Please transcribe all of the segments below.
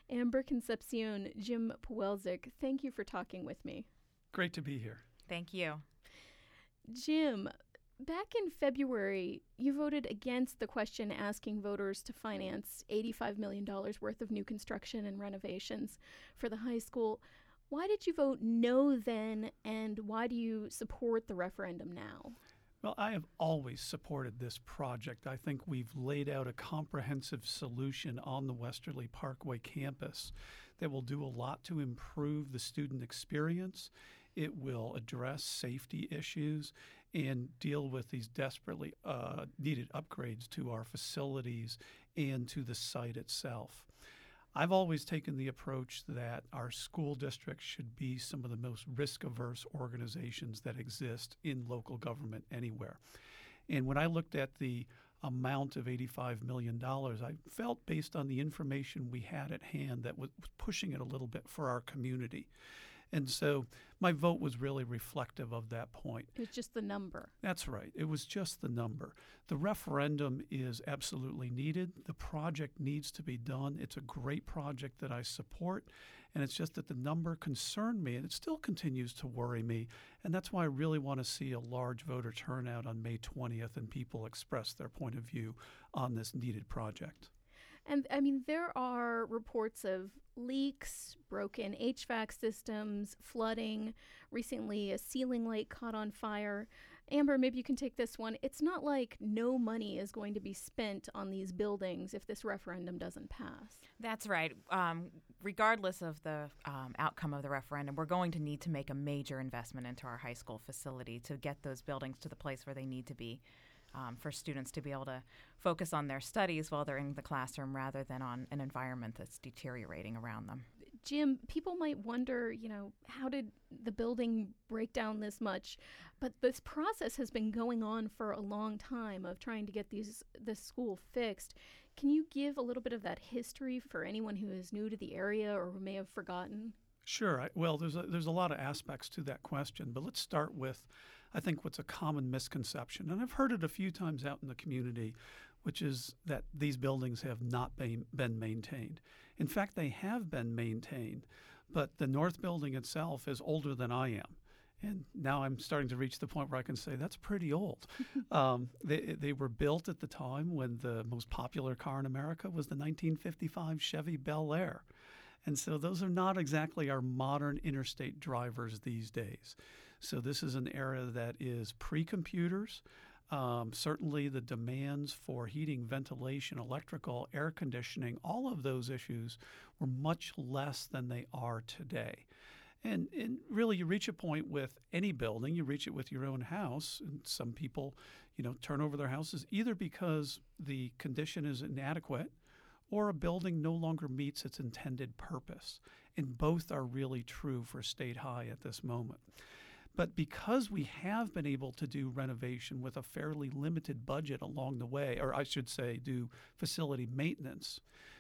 Amber Concepcion, Jim Pawelczyk, thank you for talking with me. Great to be here. Thank you. Jim, back in February, you voted against the question asking voters to finance $85 million worth of new construction and renovations for the high school. Why did you vote no then, and why do you support the referendum now? Well, I have always supported this project. I think we've laid out a comprehensive solution on the Westerly Parkway campus that will do a lot to improve the student experience. It will address safety issues and deal with these desperately needed upgrades to our facilities and to the site itself. I've always taken the approach that our school districts should be some of the most risk-averse organizations that exist in local government anywhere. And when I looked at the amount of $85 million, I felt based on the information we had at hand that was pushing it a little bit for our community. And so my vote was really reflective of that point. It was just the number. That's right. It was just the number. The referendum is absolutely needed. The project needs to be done. It's a great project that I support. And it's just that the number concerned me, and it still continues to worry me. And that's why I really want to see a large voter turnout on May 20th and people express their point of view on this needed project. And I mean, there are reports of leaks, broken HVAC systems, flooding. Recently, a ceiling light caught on fire. Amber, maybe you can take this one. It's not like no money is going to be spent on these buildings if this referendum doesn't pass. That's right. Regardless of the outcome of the referendum, we're going to need to make a major investment into our high school facility to get those buildings to the place where they need to be. For students to be able to focus on their studies while they're in the classroom rather than on an environment that's deteriorating around them. Jim, people might wonder, how did the building break down this much? But this process has been going on for a long time of trying to get this school fixed. Can you give a little bit of that history for anyone who is new to the area or who may have forgotten? Sure. Well, there's a lot of aspects to that question, but let's start with, I think, what's a common misconception, and I've heard it a few times out in the community, which is that these buildings have not been maintained. In fact, they have been maintained, but the North Building itself is older than I am. And now I'm starting to reach the point where I can say that's pretty old. They were built at the time when the most popular car in America was the 1955 Chevy Bel Air. And so those are not exactly our modern interstate drivers these days. So this is an era that is pre-computers. Certainly the demands for heating, ventilation, electrical, air conditioning, all of those issues were much less than they are today. And really, you reach a point with any building, you reach it with your own house. And some people, turn over their houses either because the condition is inadequate or a building no longer meets its intended purpose. And both are really true for State High at this moment. But because we have been able to do renovation with a fairly limited budget along the way, or I should say do facility maintenance,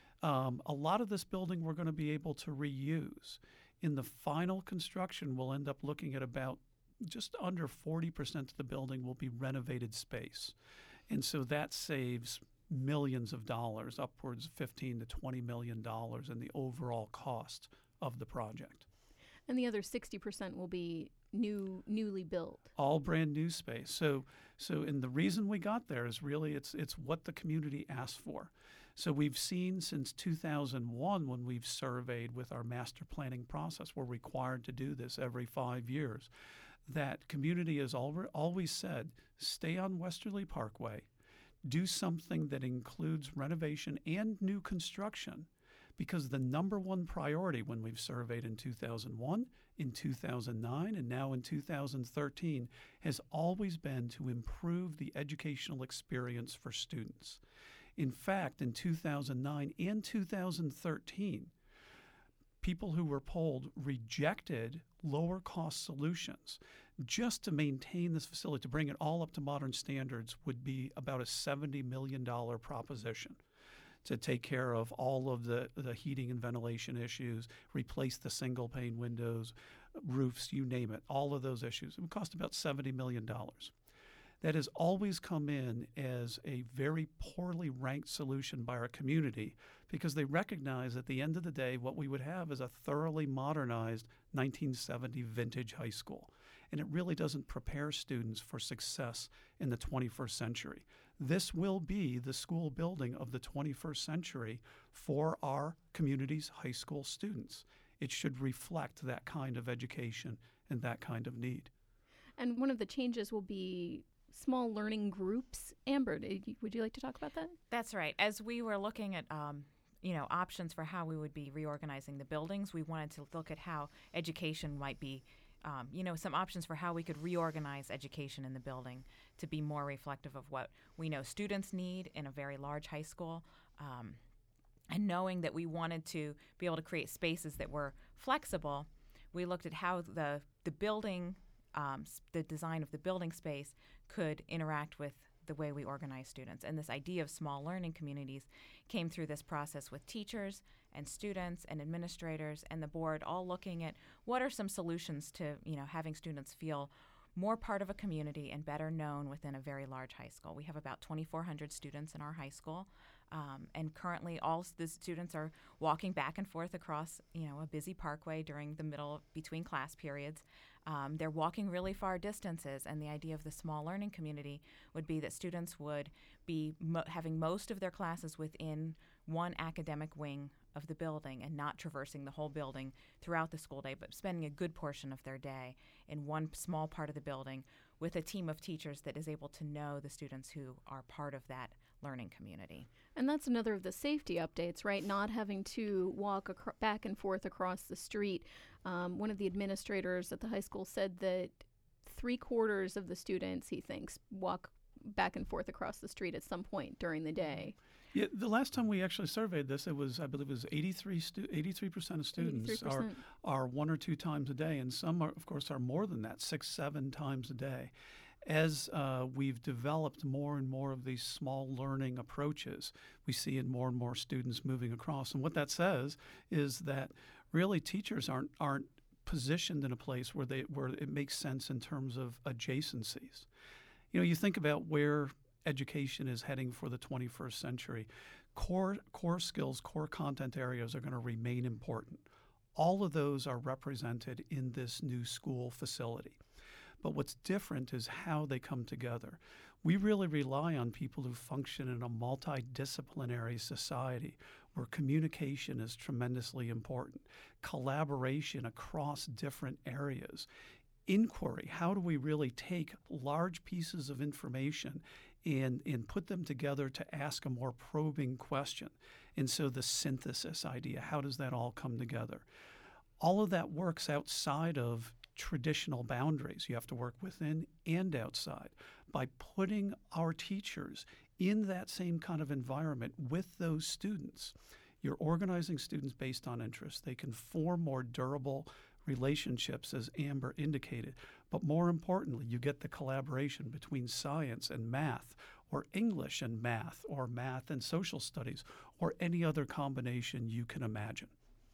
a lot of this building we're going to be able to reuse. In the final construction, we'll end up looking at about just under 40% of the building will be renovated space. And so that saves millions of dollars, upwards of $15 to $20 million in the overall cost of the project. And the other 60% will be newly built. All brand new space. So and the reason we got there is really it's what the community asked for. So we've seen since 2001 when we've surveyed with our master planning process, we're required to do this every 5 years, that community has always said, stay on Westerly Parkway, do something that includes renovation and new construction, because the number one priority when we've surveyed in 2001, in 2009, and now in 2013 has always been to improve the educational experience for students. In fact, in 2009 and 2013, people who were polled rejected lower cost solutions. Just to maintain this facility, to bring it all up to modern standards, would be about a $70 million proposition to take care of all of the heating and ventilation issues, replace the single pane windows, roofs, you name it, all of those issues. It would cost about $70 million. that has always come in as a very poorly ranked solution by our community because they recognize at the end of the day what we would have is a thoroughly modernized 1970 vintage high school. And it really doesn't prepare students for success in the 21st century. This will be the school building of the 21st century for our community's high school students. It should reflect that kind of education and that kind of need. And one of the changes will be small learning groups. Amber, would you like to talk about that? That's right. As we were looking at options for how we would be reorganizing the buildings, we wanted to look at how education might be some options for how we could reorganize education in the building to be more reflective of what we know students need in a very large high school. And knowing that we wanted to be able to create spaces that were flexible, we looked at how the building, the design of the building space could interact with the way we organize students. And this idea of small learning communities came through this process with teachers and students and administrators and the board all looking at what are some solutions to, having students feel more part of a community and better known within a very large high school. We have about 2,400 students in our high school, and currently all the students are walking back and forth across, a busy parkway during the middle between class periods. They're walking really far distances, and the idea of the small learning community would be that students would be having most of their classes within one academic wing of the building and not traversing the whole building throughout the school day, but spending a good portion of their day in one small part of the building with a team of teachers that is able to know the students who are part of that learning community. And that's another of the safety updates, right? Not having to walk back and forth across the street. One of the administrators at the high school said that 3/4 of the students, he thinks, walk back and forth across the street at some point during the day. Yeah, the last time we actually surveyed this, I believe it was 83% of students 83%. are 1 or 2 times a day, and some are, of course, are more than that, 6, 7 times a day. As we've developed more and more of these small learning approaches, we see in more and more students moving across. And what that says is that really teachers aren't positioned in a place where it makes sense in terms of adjacencies. You think about where education is heading for the 21st century. Core skills, core content areas are going to remain important. All of those are represented in this new school facility. But what's different is how they come together. We really rely on people who function in a multidisciplinary society where communication is tremendously important, collaboration across different areas, inquiry. How do we really take large pieces of information and put them together to ask a more probing question? And so the synthesis idea, how does that all come together? All of that works outside of traditional boundaries. You have to work within and outside. By putting our teachers in that same kind of environment with those students, you're organizing students based on interest. They can form more durable relationships, as Amber indicated. But more importantly, you get the collaboration between science and math, or English and math, or math and social studies, or any other combination you can imagine.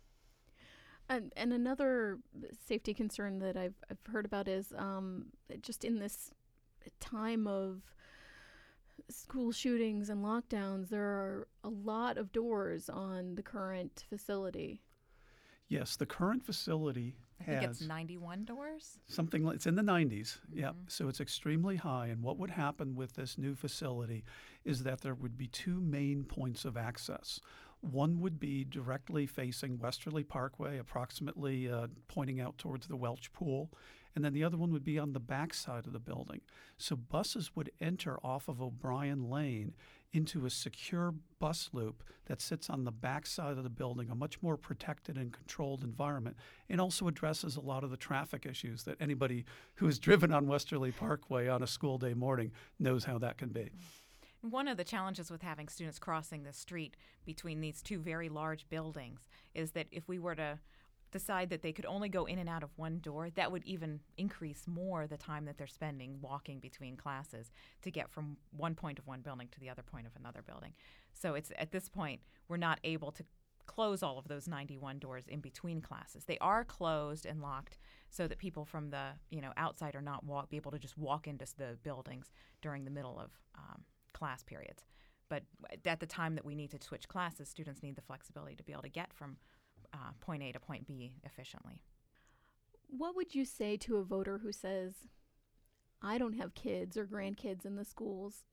And another safety concern that I've heard about is just in this time of school shootings and lockdowns, there are a lot of doors on the current facility. Yes, the current facility has... I think it's 91 doors? Something like, it's in the 90s, yeah. So it's extremely high. And what would happen with this new facility is that there would be 2 main points of access. One would be directly facing Westerly Parkway, approximately pointing out towards the Welch Pool. And then the other one would be on the back side of the building. So buses would enter off of O'Brien Lane into a secure bus loop that sits on the back side of the building, a much more protected and controlled environment, and also addresses a lot of the traffic issues that anybody who has driven on Westerly Parkway on a school day morning knows how that can be. One of the challenges with having students crossing the street between these 2 very large buildings is that if we were to decide that they could only go in and out of one door, that would even increase more the time that they're spending walking between classes to get from one point of one building to the other point of another building. So it's at this point, we're not able to close all of those 91 doors in between classes. They are closed and locked so that people from the outside are not be able to just walk into the buildings during the middle of class periods. But at the time that we need to switch classes, students need the flexibility to be able to get from point A to point B efficiently. What would you say to a voter who says, I don't have kids or grandkids in the schools.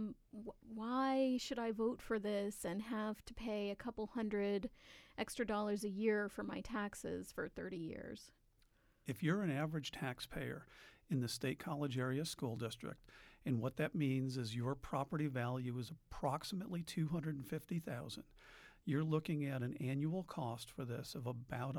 Why should I vote for this and have to pay a couple $100 extra a year for my taxes for 30 years? If you're an average taxpayer in the State College Area School District, and what that means is your property value is approximately $250,000, you're looking at an annual cost for this of about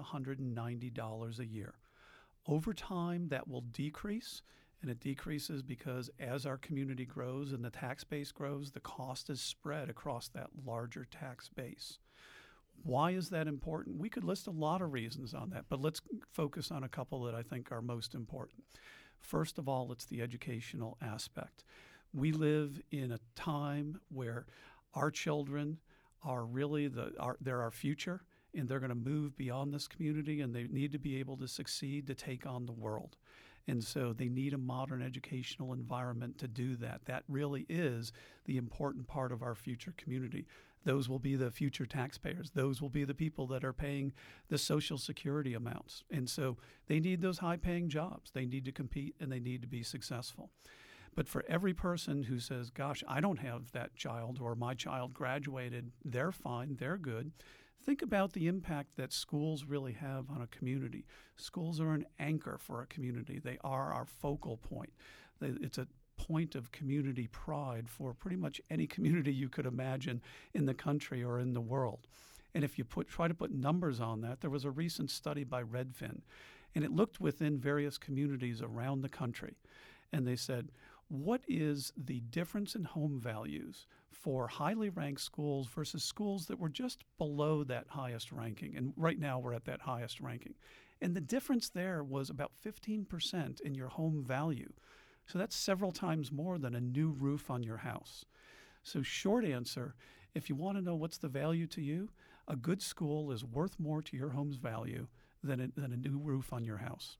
$190 a year. Over time, that will decrease. And it decreases because as our community grows and the tax base grows, the cost is spread across that larger tax base. Why is that important? We could list a lot of reasons on that, but let's focus on a couple that I think are most important. First of all, it's the educational aspect. We live in a time where our children are really they're our future, and they're going to move beyond this community, and they need to be able to succeed to take on the world. And so they need a modern educational environment to do that. That really is the important part of our future community. Those will be the future taxpayers. Those will be the people that are paying the Social Security amounts. And so they need those high-paying jobs. They need to compete, and they need to be successful. But for every person who says, gosh, I don't have that child, or my child graduated, they're fine, they're good, think about the impact that schools really have on a community. Schools are an anchor for a community. They are our focal point. It's a point of community pride for pretty much any community you could imagine in the country or in the world. And if you try to put numbers on that, there was a recent study by Redfin, and it looked within various communities around the country. And they said, what is the difference in home values for highly ranked schools versus schools that were just below that highest ranking? And right now we're at that highest ranking. And the difference there was about 15% in your home value. So that's several times more than a new roof on your house. So short answer, if you want to know what's the value to you, a good school is worth more to your home's value than a new roof on your house.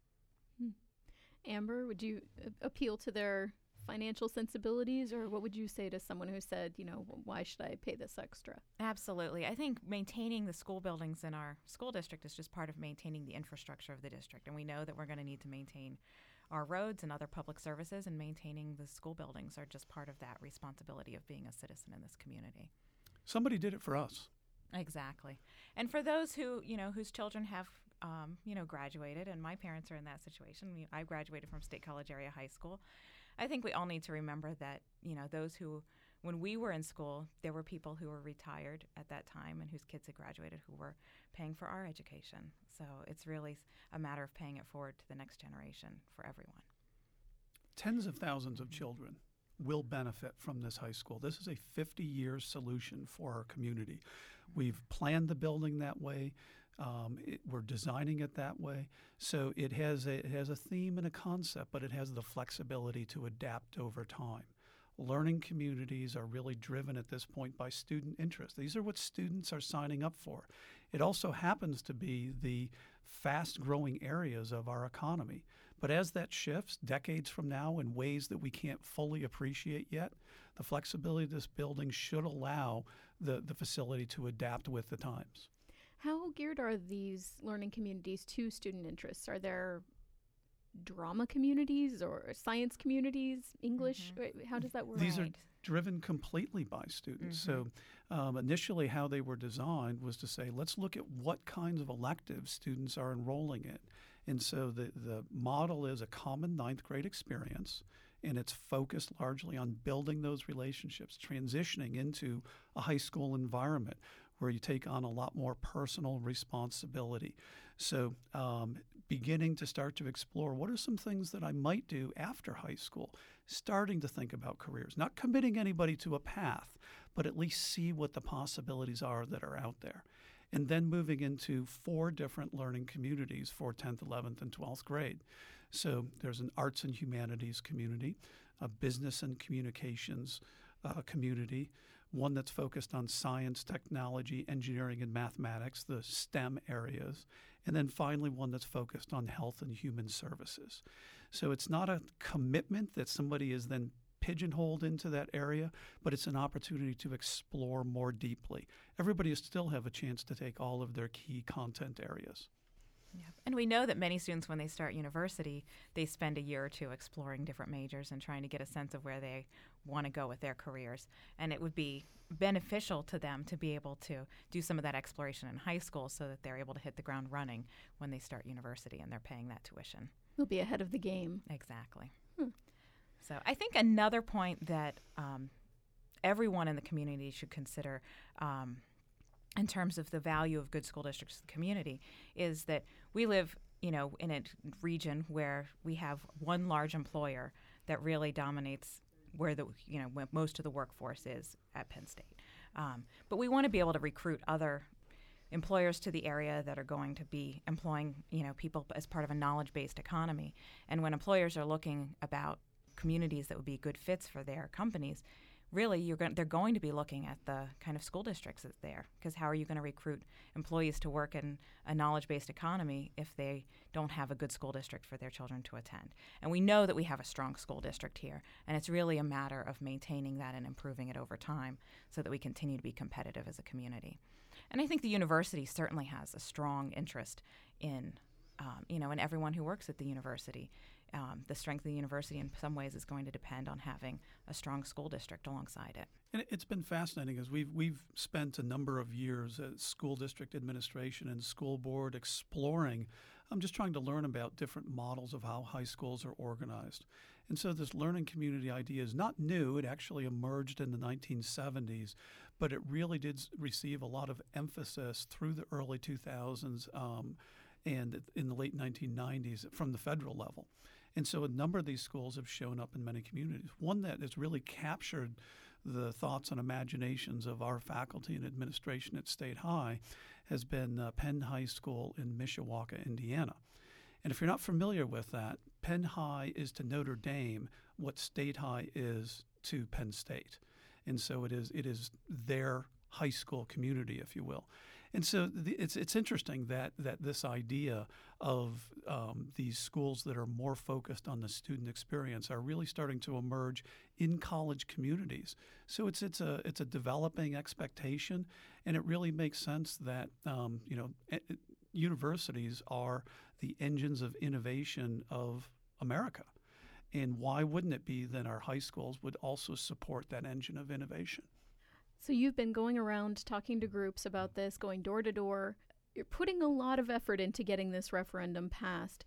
Amber, would you appeal to their financial sensibilities, or what would you say to someone who said, why should I pay this extra? Absolutely. I think maintaining the school buildings in our school district is just part of maintaining the infrastructure of the district. And we know that we're going to need to maintain our roads and other public services, and maintaining the school buildings are just part of that responsibility of being a citizen in this community. Somebody did it for us. Exactly. And for those who, whose children have, graduated, and my parents are in that situation. I graduated from State College Area High School. I think we all need to remember that, those who, when we were in school, there were people who were retired at that time and whose kids had graduated who were paying for our education. So it's really a matter of paying it forward to the next generation for everyone. Tens of thousands of children will benefit from this high school. This is a 50-year solution for our community. We've planned the building that way. We're designing it that way. So it has a theme and a concept, but it has the flexibility to adapt over time. Learning communities are really driven at this point by student interest. These are what students are signing up for. It also happens to be the fast-growing areas of our economy. But as that shifts decades from now in ways that we can't fully appreciate yet, the flexibility of this building should allow the facility to adapt with the times. How geared are these learning communities to student interests? Are there drama communities or science communities, English? Mm-hmm. How does that work? These are driven completely by students. Mm-hmm. So initially how they were designed was to say, let's look at what kinds of electives students are enrolling in. And so the model is a common ninth grade experience, and it's focused largely on building those relationships, transitioning into a high school environment where you take on a lot more personal responsibility. So beginning to start to explore what are some things that I might do after high school, starting to think about careers, not committing anybody to a path, but at least see what the possibilities are that are out there. And then moving into 4 different learning communities for 10th, 11th, and 12th grade. So there's an arts and humanities community, a business and communications community. one that's focused on science, technology, engineering, and mathematics, the STEM areas, and then finally one that's focused on health and human services. So it's not a commitment that somebody is then pigeonholed into that area, but it's an opportunity to explore more deeply. Everybody will still have a chance to take all of their key content areas. Yeah. And we know that many students, when they start university, they spend a year or two exploring different majors and trying to get a sense of where they want to go with their careers. And it would be beneficial to them to be able to do some of that exploration in high school so that they're able to hit the ground running when they start university and they're paying that tuition. They'll be ahead of the game. Exactly. So I think another point that everyone in the community should consider in terms of the value of good school districts in the community is that we live, in a region where we have one large employer that really dominates where where most of the workforce is at Penn State. But we want to be able to recruit other employers to the area that are going to be employing, people as part of a knowledge-based economy. And when employers are looking about communities that would be good fits for their companies, really, they're going to be looking at the kind of school districts that's there, because how are you going to recruit employees to work in a knowledge-based economy if they don't have a good school district for their children to attend? And we know that we have a strong school district here, and it's really a matter of maintaining that and improving it over time so that we continue to be competitive as a community. And I think the university certainly has a strong interest in, in everyone who works at the university. The strength of the university in some ways is going to depend on having a strong school district alongside it. And it's been fascinating as we've spent a number of years as school district administration and school board exploring. I'm just trying to learn about different models of how high schools are organized. And so this learning community idea is not new. It actually emerged in the 1970s, but it really did receive a lot of emphasis through the early 2000s and in the late 1990s from the federal level. And so a number of these schools have shown up in many communities. One that has really captured the thoughts and imaginations of our faculty and administration at State High has been Penn High School in Mishawaka, Indiana. And if you're not familiar with that, Penn High is to Notre Dame what State High is to Penn State. And so it is their high school community, if you will. And so it's interesting that this idea of these schools that are more focused on the student experience are really starting to emerge in college communities. So it's a developing expectation, and it really makes sense that universities are the engines of innovation of America. And why wouldn't it be that our high schools would also support that engine of innovation? So you've been going around talking to groups about this, going door to door. You're putting a lot of effort into getting this referendum passed.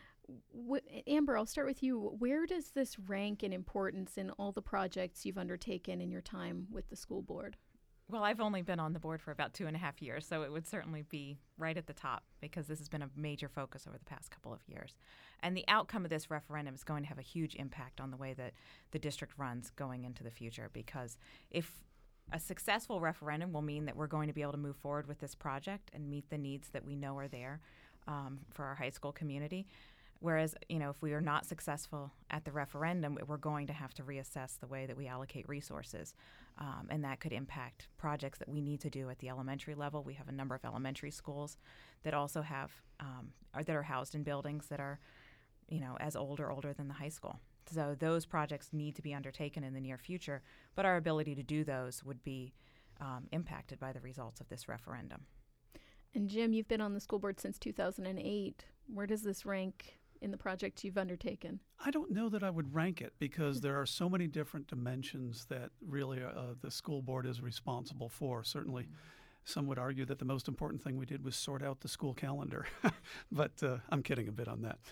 Amber, I'll start with you. Where does this rank in importance in all the projects you've undertaken in your time with the school board? Well, I've only been on the board for about 2.5 years, so it would certainly be right at the top because this has been a major focus over the past couple of years. And the outcome of this referendum is going to have a huge impact on the way that the district runs going into the future, because if a successful referendum will mean that we're going to be able to move forward with this project and meet the needs that we know are there for our high school community. Whereas, if we are not successful at the referendum, we're going to have to reassess the way that we allocate resources. And that could impact projects that we need to do at the elementary level. We have a number of elementary schools that also have, that are housed in buildings that are, as old or older than the high school. So those projects need to be undertaken in the near future, but our ability to do those would be impacted by the results of this referendum. And Jim, you've been on the school board since 2008. Where does this rank in the projects you've undertaken? I don't know that I would rank it because there are so many different dimensions that really the school board is responsible for. Certainly, some would argue that the most important thing we did was sort out the school calendar, but I'm kidding a bit on that.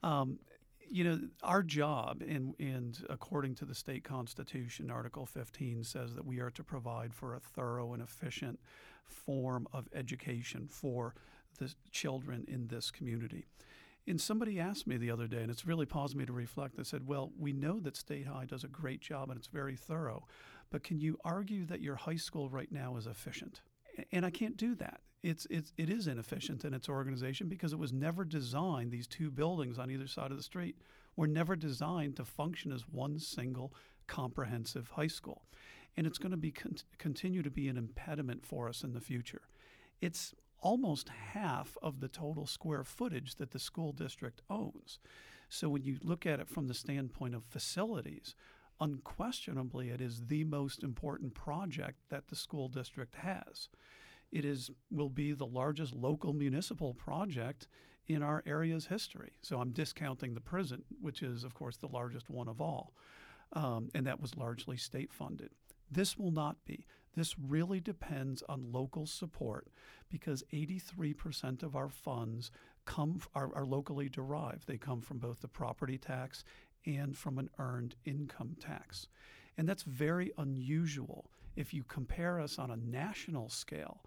Our job, and according to the state constitution, Article 15 says that we are to provide for a thorough and efficient form of education for the children in this community. And somebody asked me the other day, and it's really paused me to reflect. They said, well, we know that State High does a great job and it's very thorough, but can you argue that your high school right now is efficient? And I can't do that. It is inefficient in its organization because it was never designed, these two buildings on either side of the street were never designed to function as one single comprehensive high school. and it's going to be continue to be an impediment for us in the future. It's almost half of the total square footage that the school district owns. So when you look at it from the standpoint of facilities, unquestionably it is the most important project that the school district has. Will be the largest local municipal project in our area's history. So I'm discounting the prison, which is, of course, the largest one of all, and that was largely state funded. This will not be. This really depends on local support because 83% of our funds are locally derived. They come from both the property tax and from an earned income tax. And that's very unusual. If you compare us on a national scale,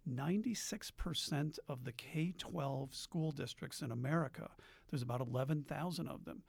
96% of the K-12 school districts in America, there's about 11,000 of them,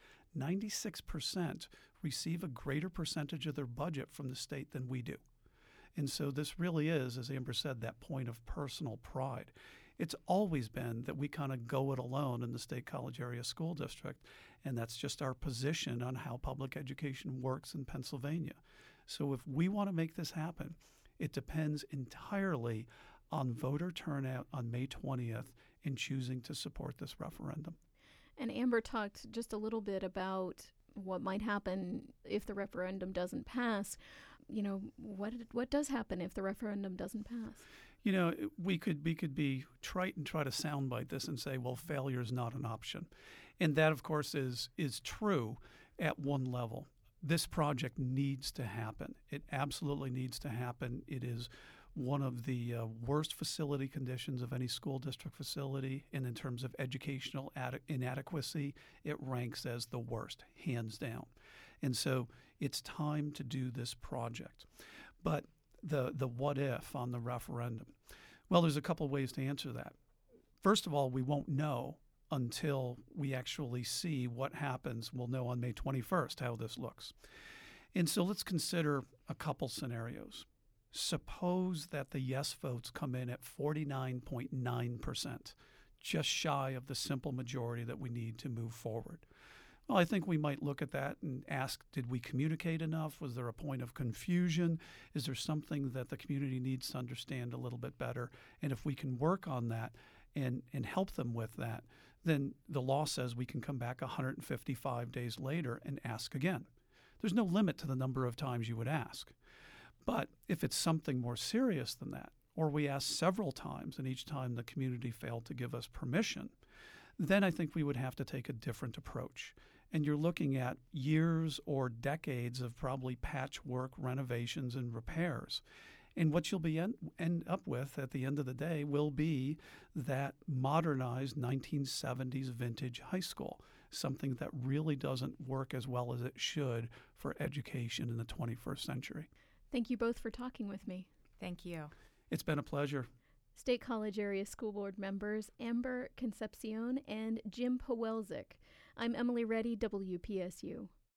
96% receive a greater percentage of their budget from the state than we do. And so this really is, as Amber said, that point of personal pride. It's always been that we kind of go it alone in the State College Area School District, and that's just our position on how public education works in Pennsylvania. So if we want to make this happen, it depends entirely on voter turnout on May 20th in choosing to support this referendum. And Amber talked just a little bit about what might happen if the referendum doesn't pass. You know, what does happen if the referendum doesn't pass? You know, we could be trite and try to soundbite this and say, well, failure is not an option. And that, of course, is true at one level. This project needs to happen. It absolutely needs to happen. It is one of the worst facility conditions of any school district facility, and in terms of educational inadequacy, it ranks as the worst, hands down. And so it's time to do this project. But the what if on the referendum? Well, there's a couple ways to answer that. First of all, we won't know until we actually see what happens. We'll know on May 21st how this looks. And so let's consider a couple scenarios. Suppose that the yes votes come in at 49.9%, just shy of the simple majority that we need to move forward. Well, I think we might look at that and ask, did we communicate enough? Was there a point of confusion? Is there something that the community needs to understand a little bit better? And if we can work on that and help them with that, then the law says we can come back 155 days later and ask again. There's no limit to the number of times you would ask. But if it's something more serious than that, or we ask several times and each time the community failed to give us permission, then I think we would have to take a different approach. And you're looking at years or decades of probably patchwork renovations and repairs. And what you'll be end up with at the end of the day will be that modernized 1970s vintage high school, something that really doesn't work as well as it should for education in the 21st century. Thank you both for talking with me. Thank you. It's been a pleasure. State College Area School Board members Amber Concepcion and Jim Pawelczyk. I'm Emily Reddy, WPSU.